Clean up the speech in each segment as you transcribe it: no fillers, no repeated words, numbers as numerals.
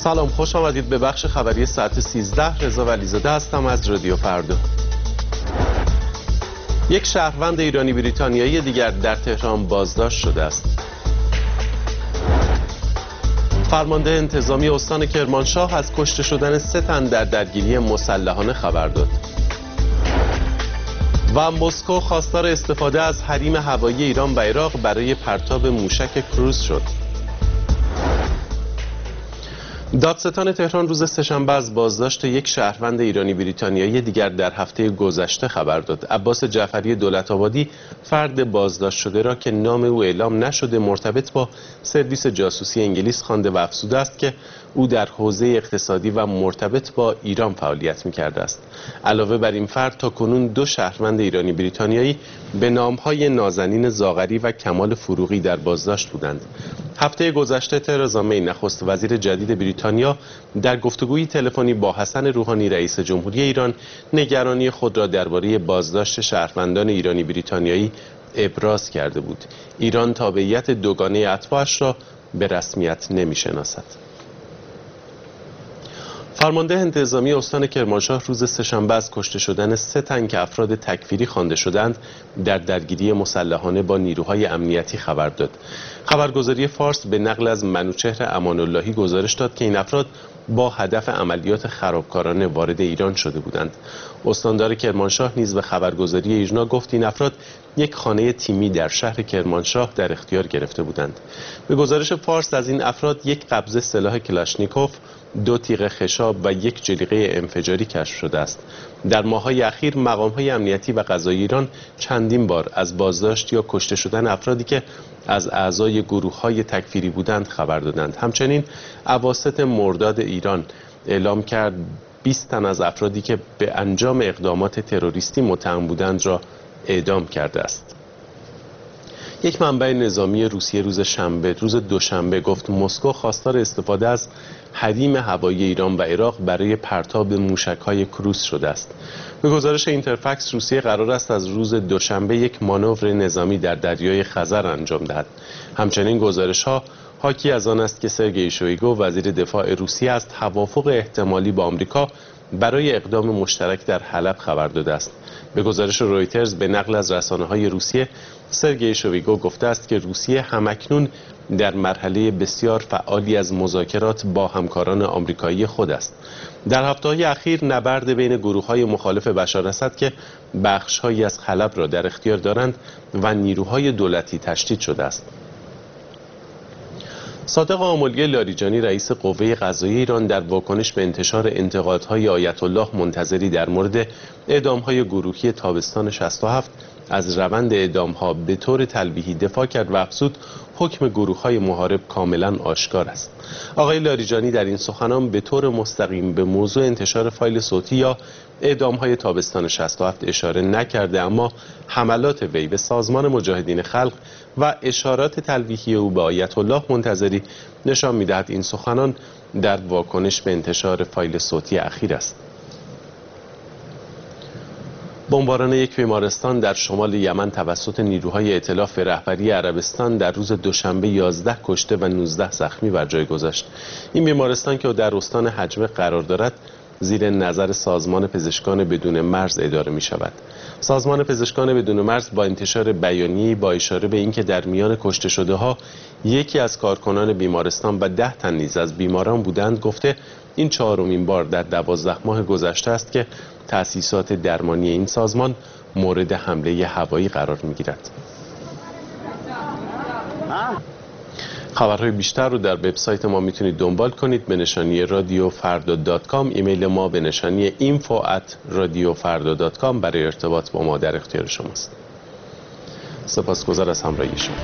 سلام، خوش آمدید به بخش خبری ساعت 13. رضا ولیزاده هستم از رادیو فردا. یک شهروند ایرانی بریتانیایی دیگر در تهران بازداشت شده است. فرمانده انتظامی استان کرمانشاه از کشته شدن 3 تن در درگیری مسلحانه خبر داد. و مسکو خواستار استفاده از حریم هوایی ایران و عراق برای پرتاب موشک کروز شد. دادستان تهران روز سه‌شنبه از بازداشت یک شهروند ایرانی بریتانیایی دیگر در هفته گذشته خبر داد. عباس جعفری دولت‌آبادی فرد بازداشت شده را که نام او اعلام نشده مرتبط با سرویس جاسوسی انگلیس خوانده و افزوده است که او در حوزه اقتصادی و مرتبط با ایران فعالیت می‌کرده است. علاوه بر این فرد تاکنون 2 شهروند ایرانی بریتانیایی به نام‌های نازنین زاغری و کمال فروغی در بازداشت بودند. هفته گذشته ترزا می نخست وزیر جدید بریتانیا در گفتگوی تلفنی با حسن روحانی رئیس جمهوری ایران نگرانی خود را درباره بازداشت شهروندان ایرانی بریتانیایی ابراز کرده بود. ایران تابعیت دوگانه اتباعش را به رسمیت نمی‌شناسد. فرمانده انتظامی استان کرمانشاه روز سه‌شنبه از کشته شدن 3 تن که افراد تکفیری خوانده شدند در درگیری مسلحانه با نیروهای امنیتی خبر داد. خبرگزاری فارس به نقل از منوچهر امان‌اللهی گزارش داد که این افراد با هدف عملیات خرابکارانه وارد ایران شده بودند. استاندار کرمانشاه نیز به خبرگزاری ایرنا گفت این افراد یک خانه تیمی در شهر کرمانشاه در اختیار گرفته بودند. به گزارش فارس از این افراد یک قبضه سلاح کلاشنیکوف، 2 تیغ خشاب و 1 جلیقه انفجاری کشف شده است. در ماه‌های اخیر مقام‌های امنیتی و قضایی ایران چندین بار از بازداشت یا کشته شدن افرادی که از اعضای گروه‌های تکفیری بودند خبر دادند. همچنین اواسط مرداد ایران اعلام کرد 20 تن از افرادی که به انجام اقدامات تروریستی متهم بودند را اعدام کرده است. یک منبع نظامی روسیه روز دوشنبه گفت مسکو خواستار استفاده از حریم هوایی ایران و عراق برای پرتاب موشک‌های کروز شده است. به گزارش اینترفکس روسیه قرار است از روز دوشنبه یک مانور نظامی در دریای خزر انجام دهد. همچنین گزارش‌ها حاکی از آن است که سرگئی شویگو وزیر دفاع روسیه از توافق احتمالی با آمریکا برای اقدام مشترک در حلب خبر داده است. به گزارش رویترز به نقل از رسانه‌های روسیه سرگئی شویگو گفته است که روسیه همکنون در مرحله بسیار فعالی از مذاکرات با همکاران آمریکایی خود است. در هفته‌های اخیر نبرد بین گروه‌های مخالف بشار اسد که بخش‌هایی از حلب را در اختیار دارند و نیروهای دولتی تشدید شده است. صادق آملی لاریجانی رئیس قوه قضاییه ایران در واکنش به انتشار انتقادهای آیت الله منتظری در مورد اعدام‌های گروهی تابستان 67 از روند اعدام‌ها به طور تلویحی دفاع کرد و افزود حکم گروه‌های محارب کاملا آشکار است. آقای لاریجانی در این سخنان به طور مستقیم به موضوع انتشار فایل صوتی یا اعدام‌های تابستان 67 اشاره نکرده، اما حملات وی به سازمان مجاهدین خلق و اشارات تلویحی او به آیت الله منتظری نشان می‌دهد این سخنان در واکنش به انتشار فایل صوتی اخیر است. بمباران یک بیمارستان در شمال یمن توسط نیروهای ائتلاف رهبری عربستان در روز دوشنبه 11 کشته و 19 زخمی بر جای گذاشت. این بیمارستان که در استان حجمه قرار دارد زیر نظر سازمان پزشکان بدون مرز اداره می شود. سازمان پزشکان بدون مرز با انتشار بیانیه‌ای با اشاره به اینکه در میان کشته شده ها یکی از کارکنان بیمارستان و 10 تن نیز از بیماران بودند گفته این 4مین بار در 12 ماه گذشته است که تأسیسات درمانی این سازمان مورد حمله هوایی قرار می‌گیرد. خبرهای بیشتر رو در وبسایت ما میتونید دنبال کنید به نشانی radiofarda.com. ایمیل ما به نشانی info@radiofarda.com برای ارتباط با ما در اختیار شماست. سپاسگزار از همراهی شما.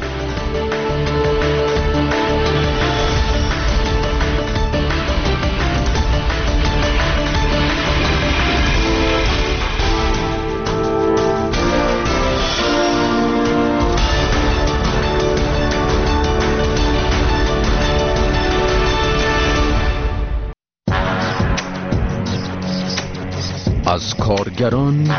از کارگران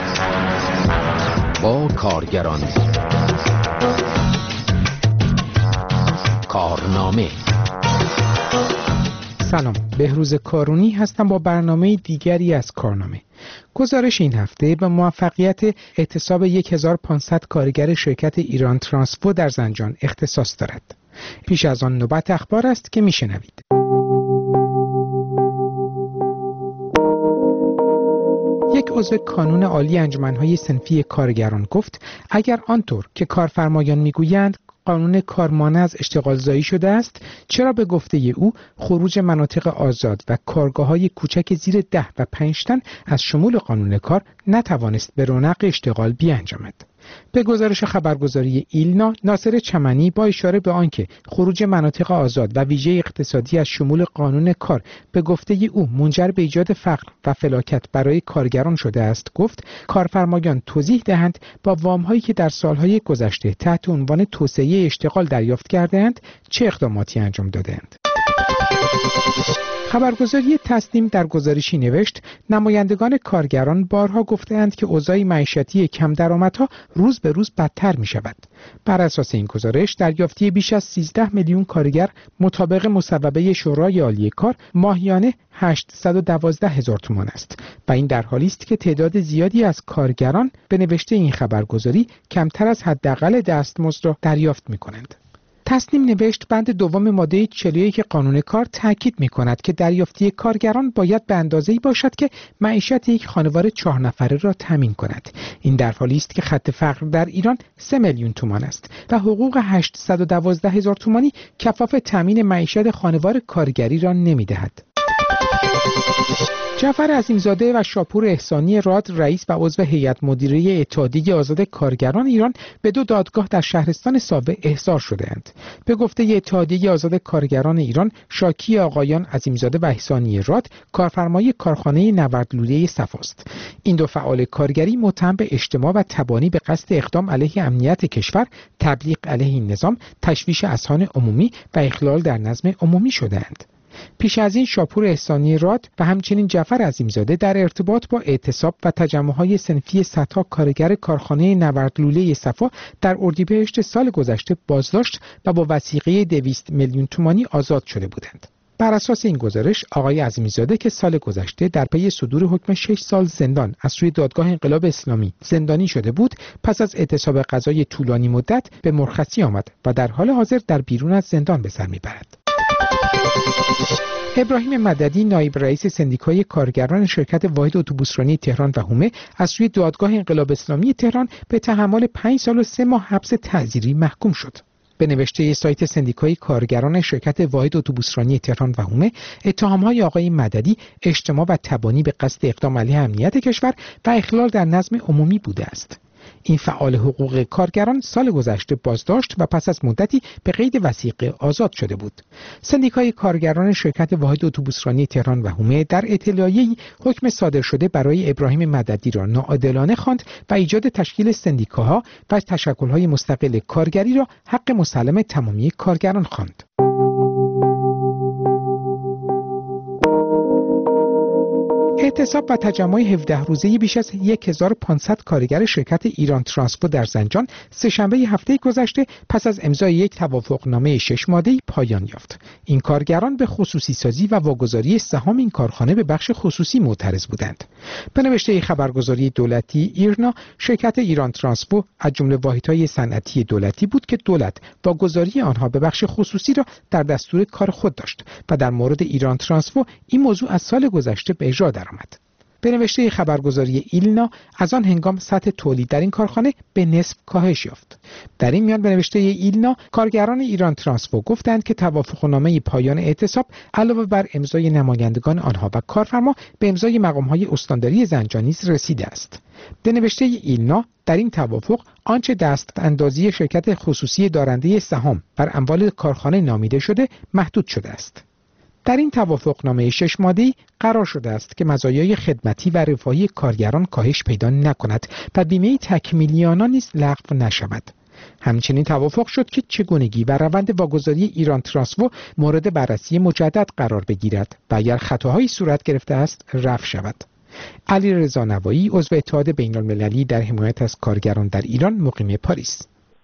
با کارگران، کارنامه سلام، بهروز کارونی هستم با برنامه دیگری از کارنامه. گزارش این هفته به موفقیت اعتصاب 1500 کارگر شرکت ایران ترانسپو در زنجان اختصاص دارد. پیش از آن نوبت اخبار است که میشنوید. یک عضو کانون عالی انجمن‌های صنفی کارگران گفت اگر آنطور که کارفرمایان میگویند قانون کار مانع از اشتغالزایی شده است، چرا به گفته او خروج مناطق آزاد و کارگاه‌های کوچک زیر 10 و 5 تن از شمول قانون کار نتوانست به رونق اشتغال بیانجامد؟ به گزارش خبرگزاری ایلنا، ناصر چمنی با اشاره به آنکه خروج مناطق آزاد و ویژه اقتصادی از شمول قانون کار به گفته او منجر به ایجاد فقر و فلاکت برای کارگران شده است، گفت کارفرمایان توضیح دهند با وام‌هایی که در سالهای گذشته تحت عنوان توسعه اشتغال دریافت کرده‌اند چه اقداماتی انجام داده‌اند. خبرگزاری تصنیم در گزارشی نوشت نمایندگان کارگران بارها گفتند که اوضاع معیشتی کم درآمدها روز به روز بدتر می شود. بر اساس این گزارش دریافتی بیش از 13 میلیون کارگر مطابق مصوبه شورای عالی کار ماهیانه 812,000 تومان است و این در حالی است که تعداد زیادی از کارگران به نوشته این خبرگزاری کمتر از حداقل دستمزد را دریافت می کنند. تصنیم نوشت بند دوم ماده 41 قانون کار تاکید می‌کند که دریافتی کارگران باید به اندازه‌ای باشد که معیشت یک خانواده 4 نفره را تامین کند. این در حالی است که خط فقر در ایران 3 میلیون تومان است و حقوق 812,000 تومانی کفاف تامین معیشت خانوار کارگری را نمی‌دهد. جعفر عظیمزاده و شاپور احسانی راد، رئیس و عضو هیئت مدیره اتحادیه آزاد کارگران ایران، به 2 دادگاه در شهرستان ساوه احضار شده‌اند. به گفته اتحادیه آزاد کارگران ایران، شاکی آقایان عظیمزاده و احسانی راد کارفرمای کارخانه نوردلوله صفاست. این 2 فعال کارگری متهم به اجتماع و تبانی به قصد اقدام علیه امنیت کشور، تبلیغ علیه این نظام، تشویش اذهان عمومی و اخلال در نظم عمومی شده‌اند. پیش از این شاپور احسانی راد و همچنین جعفر عظیمزاده در ارتباط با اعتصاب و تجمع‌های صنفی صدها کارگر کارخانه نوردلوله صفا در اردیبهشت سال گذشته بازداشت و با وثیقه 200 میلیون تومانی آزاد شده بودند. بر اساس این گزارش آقای عظیمی‌زاده که سال گذشته در پی صدور حکم 6 سال زندان از سوی دادگاه انقلاب اسلامی زندانی شده بود، پس از اعتصاب قضایی طولانی مدت به مرخصی آمد و در حال حاضر در بیرون از زندان به سر میبرد. ابراهیم مددی، نایب رئیس سندیکای کارگران شرکت واحد اتوبوسرانی تهران و حومه، از سوی دادگاه انقلاب اسلامی تهران به تحمل 5 سال و 3 ماه حبس تعزیری محکوم شد. به نوشته سایت سندیکای کارگران شرکت واحد اتوبوسرانی تهران و حومه، اتهام‌های آقای مددی اجتماع و تبانی به قصد اقدام علیه امنیت کشور و اخلال در نظم عمومی بوده است. این فعال حقوق کارگران سال گذشته بازداشت و پس از مدتی به قید وثیقه آزاد شده بود. سندیکای کارگران شرکت واحد اتوبوسرانی تهران و حومه در اطلاعیه‌ای حکم صادر شده برای ابراهیم مددی را ناعادلانه خواند و ایجاد تشکیل سندیکاها و تشکل‌های مستقل کارگری را حق مسلم تمامی کارگران خواند. اعتصاب و تجمع 17 روزه‌ای بیش از 1500 کارگر شرکت ایران ترانسپو در زنجان سه‌شنبه هفته گذشته پس از امضای یک توافقنامه 6 ماده‌ای پایان یافت. این کارگران به خصوصی سازی و واگذاری سهام این کارخانه به بخش خصوصی معترض بودند. به نوشته خبرگزاری دولتی ایرنا، شرکت ایران ترانسپو از جمله واحدهای صنعتی دولتی بود که دولت واگذاری آنها به بخش خصوصی را در دستور کار خود داشت و در مورد ایران ترانسپو این موضوع از سال گذشته به اجرا درآمد. به نوشته خبرگزاری ایلنا، از آن هنگام سطح تولید در این کارخانه به نصف کاهش یافت. در این میان به نوشته ایلنا، کارگران ایران ترانسپو گفتند که توافقنامه پایان اعتصاب علاوه بر امضای نمایندگان آنها و کارفرما به امضای مقام‌های استانداری زنجان نیز رسیده است. به نوشته ایلنا، در این توافق آنچه دست اندازی شرکت خصوصی دارنده سهام بر اموال کارخانه نامیده شده محدود شده است. در این توافقنامه 6 ماده‌ای قرار شده است که مزایای خدمتی و رفاهی کارگران کاهش پیدا نکند و بیمه تکمیلی آنها نیز لغو نشود. همچنین توافق شد که چگونگی و روند واگذاری ایران ترانسپو مورد بررسی مجدد قرار بگیرد و اگر خطاهایی صورت گرفته است رفع شود. علیرضا نوایی، عضو اتحاد بین‌المللی در حمایت از کارگران در ایران، مقیم پاریس: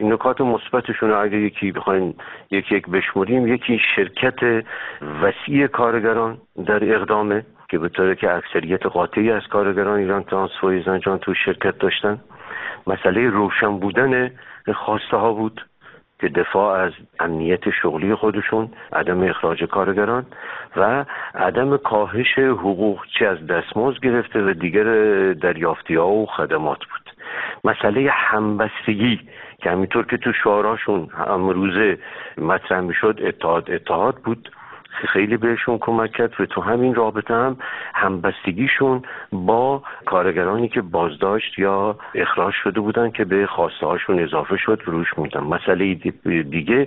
این نکات مثبتشون اگه یکی بخواین یک بشمریم، یکی شرکت وسیع کارگران در اقدامه که به طوری که اکثریت قاطعی از کارگران ایران ترانسفو زنجان تو شرکت داشتن. مسئله روشن بودن خواسته ها بود که دفاع از امنیت شغلی خودشون، عدم اخراج کارگران و عدم کاهش حقوق چه از دستمزد گرفته و دیگر دریافتی‌ها و خدمات بود. مسئله همبستگی که همینطور که تو شعاراشون امروزه مطرح میشد اتحاد بود، خیلی بهشون کمک کرد و تو همین رابطه هم همبستگیشون با کارگرانی که بازداشت یا اخراج شده بودن که به خواسته هاشون اضافه شد و روش موندن. مسئله دیگه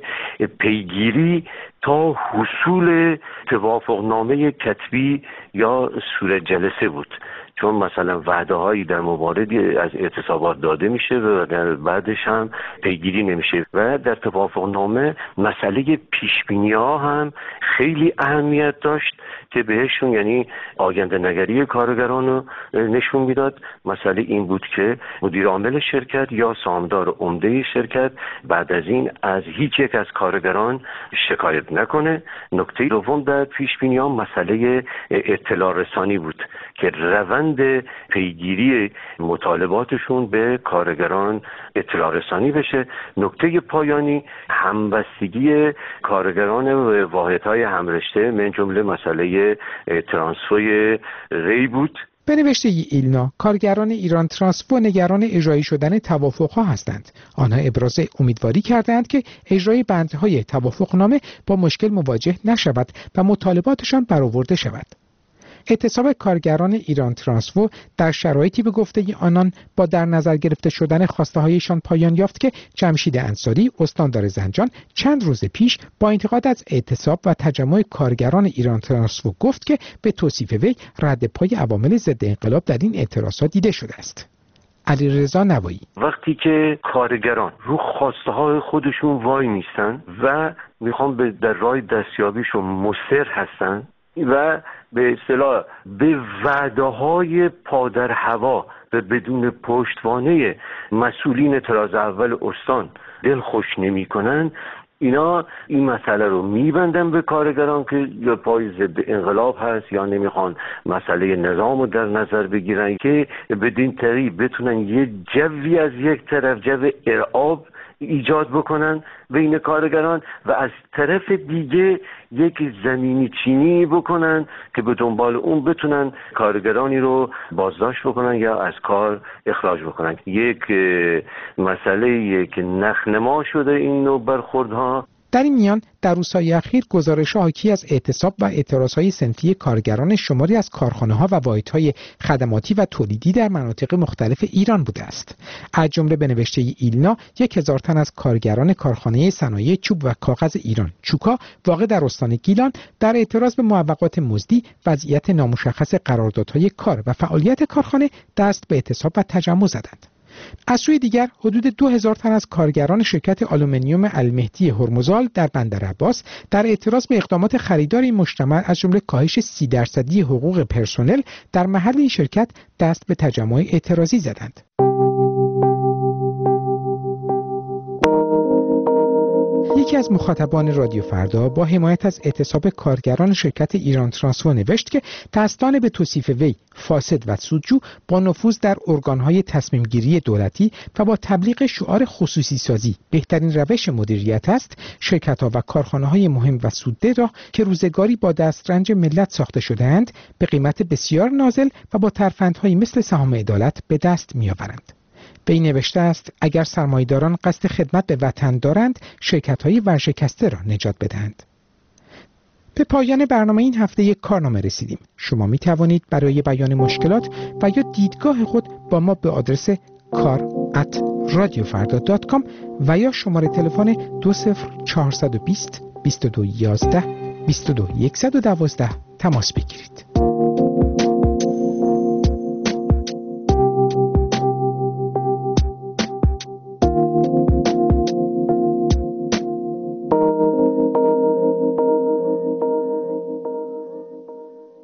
پیگیری تا حصول توافقنامه کتبی یا صورت جلسه بود، چون مثلا وعده هایی در موردی از اعتصابات داده میشه و در بعدش هم پیگیری نمیشه و در توافقنامه مسئله پیشبینی ها هم خیلی اهمیت داشت که بهشون یعنی آینده نگری کارگران رو نشون میداد. مسئله این بود که مدیر عامل شرکت یا سهامدار عمده شرکت بعد از این از هیچ یک از کارگران شکایت نکنه. نکته دوم در پیشبینی ها مسئله اطلاع رسانی بود که روند پیگیری مطالباتشون به کارگران اطلاع رسانی بشه. نکته پایانی همبستگی کارگران و واحدهای همرشته من جمله مسئله ترانسفوی ری بود. به نوشته ایلنا، کارگران ایران ترانسفو نگران اجرایی شدن توافق‌ها هستند. آنها ابراز امیدواری کردند که اجرای بندهای توافقنامه با مشکل مواجه نشود و مطالباتشان برآورده شود. اعتصاب کارگران ایران ترانسفو در شرایطی به گفته آنان با در نظر گرفته شدن خواسته‌هایشان پایان یافت که جمشید انصاری استاندار زنجان چند روز پیش با انتقاد از اعتصاب و تجمع کارگران ایران ترانسفو گفت که به توصیف وی رد پای عوامل ضد انقلاب در این اعتراضات دیده شده است. علیرضا نوایی: وقتی که کارگران رو خواسته های خودشون وای نیستن و میخوان در راه دستیابیشون مصر هستن و به اصطلاح به وعده‌های پادر هوا و بدون پشتوانه مسئولین طراز اول استان دل خوش نمی‌کنن، اینا این مسئله رو میبندن به کارگران که یا پای ضد انقلاب هست یا نمیخوان مسئله نظام رو در نظر بگیرن که بدین طریق بتونن یه جوی از یک طرف جو ارعاب ایجاد بکنن بین کارگران و از طرف دیگه یک زمینی چینی بکنن که به دنبال اون بتونن کارگرانی رو بازداشت بکنن یا از کار اخراج بکنن. یک مسئله که نخنما شده این نوع برخوردها. در این میان در روزهای اخیر گزارش‌ها حاکی از اعتصاب و اعتراض‌های صنفی کارگران شماری از کارخانه‌ها و واحدهای خدماتی و تولیدی در مناطق مختلف ایران بوده است. از جمله به نوشته ایلنا 1000 تن از کارگران کارخانه صنایع چوب و کاغذ ایران چوکا واقع در استان گیلان در اعتراض به موقعات مزدی، وضعیت نامشخص قراردادهای کار و فعالیت کارخانه دست به اعتصاب و تجمع زدند. از سوی دیگر حدود 2000 تن از کارگران شرکت آلومینیوم المهدی هرمزال در بندر عباس در اعتراض به اقدامات خریدار این مجتمع از جمله کاهش 30% حقوق پرسنل در محل این شرکت دست به تجمع اعتراضی زدند. یکی از مخاطبان رادیو فردا با حمایت از اعتصاب کارگران شرکت ایران ترانسفو نوشت که دستان به توصیف وی فاسد و سودجو با نفوذ در ارگان‌های تصمیم‌گیری دولتی و با تبلیغ شعار خصوصی سازی بهترین روش مدیریت است، شرکت‌ها و کارخانه‌های مهم و سودده را که روزگاری با دسترنج ملت ساخته شده‌اند به قیمت بسیار نازل و با ترفندهایی مثل سهام عدالت به دست می‌آورند. به این نوشته است اگر سرمایه‌داران قصد خدمت به وطن دارند شرکت‌های ورشکسته را نجات بدهند. به پایان برنامه این هفته یک کارنامه رسیدیم. شما می توانید برای بیان مشکلات و یا دیدگاه خود با ما به آدرس kar@radiofarda.com و یا شماره تلفن 20420 2211 22112 تماس بگیرید.